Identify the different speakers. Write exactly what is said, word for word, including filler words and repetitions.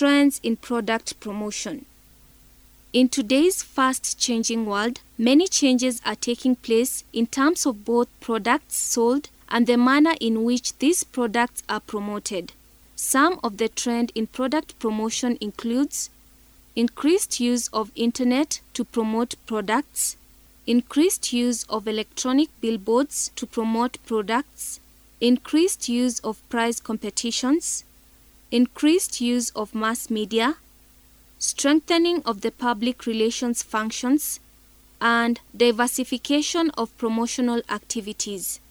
Speaker 1: Trends in product promotion. In today's fast-changing world, many changes are taking place in terms of both products sold and the manner in which these products are promoted. Some of the trend in product promotion includes increased use of internet to promote products, increased use of electronic billboards to promote products, increased use of price competitions, increased use of mass media, strengthening of the public relations functions, and diversification of promotional activities.